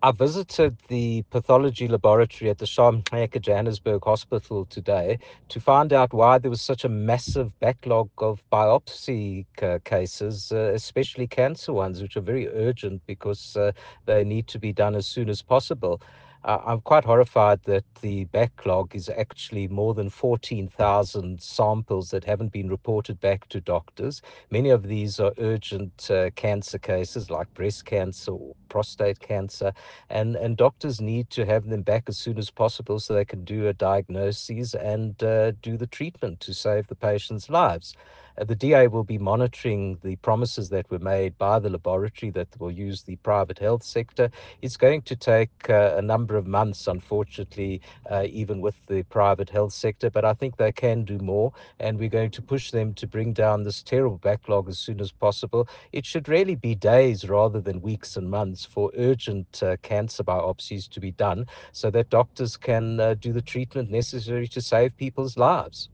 I visited the pathology laboratory at the Sharmcheka Johannesburg Hospital today to find out why there was such a massive backlog of biopsy cases, especially cancer ones, which are very urgent because they need to be done as soon as possible. I'm quite horrified that the backlog is actually more than 14,000 samples that haven't been reported back to doctors. Many of these are urgent cancer cases like breast cancer or prostate cancer, and doctors need to have them back as soon as possible so they can do a diagnosis and do the treatment to save the patient's lives. The DA will be monitoring the promises that were made by the laboratory that will use the private health sector. It's going to take a number of months, unfortunately, even with the private health sector, but I think they can do more, and we're going to push them to bring down this terrible backlog as soon as possible. It should really be days rather than weeks and months for urgent cancer biopsies to be done so that doctors can do the treatment necessary to save people's lives.